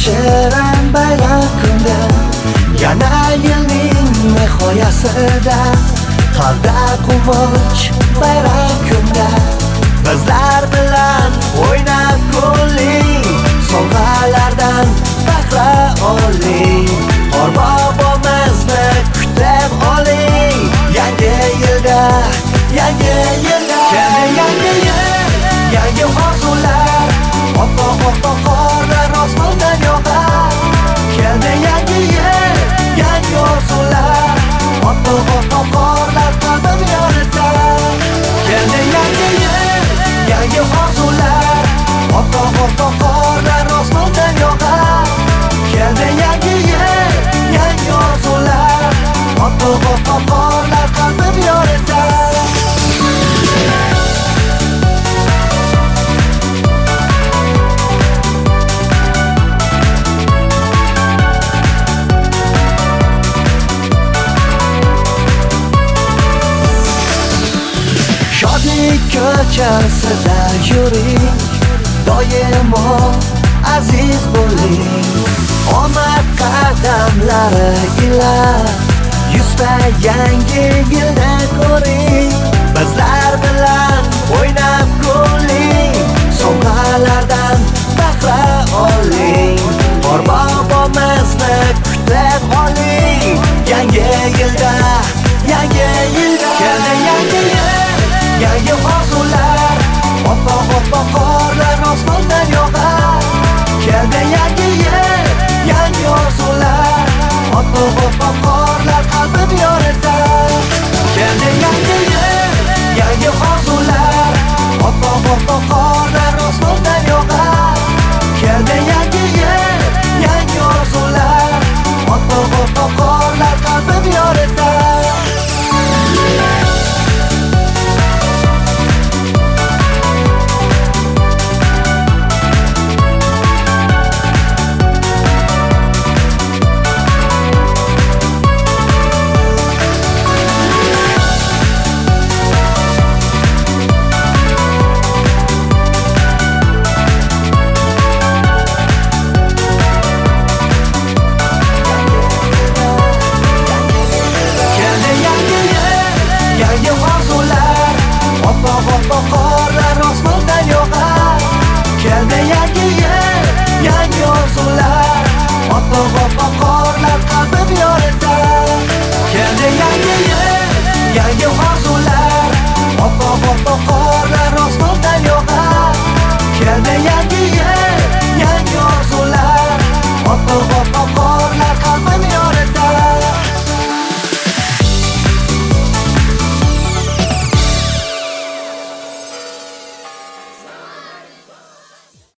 shirin bayram kunda, yana yilning nihoyasida, qalbda quvonch bayram kunda, bizlar bilan o'ynab kuling, sovg'alardan bahra oling, Qorbobomizni kutib oling. Yangi yilda keldi yangi yil, yangi orzular, oppoq qorlar osmondan yog'ar. Keldi yangi yil, yangi orzular, oppoq qorlar qalbim yoritar. Keldi yangi yil, yangi orzular, oppoq qorlar osmondan yog'ar. Keldi yangi yil, yangi orzular, oppoq qorlar qalbim yoritar. Shodlik ko'chasida yuring, doimo aziz bo'ling. Omad qadamlari ila yuzta yangi yilda ko'ring. Bizlar bilan o'ynab kuling, sovg'alardan bahra oling, Qorbobomizni kutib oling. Yangi yilda keldi yangi yil, yangi orzular, oppoq qorlar osmondan yog'ar. Keldi yangi yil, yangi orzular, oppoq qorlar qalbim yoritar. Keldi yangi yil, yangi orzular, oppoq qorlar osmondan yog'ar. Keldi yangi yil, yangi orzular, oppoq qorlar qalbim yoritar. Qorlar osmondan yog'ar. Keldi yangi yil, yangi orzular, oppoq qorlar qalbim yoritar. Keldi yangi yil, yangi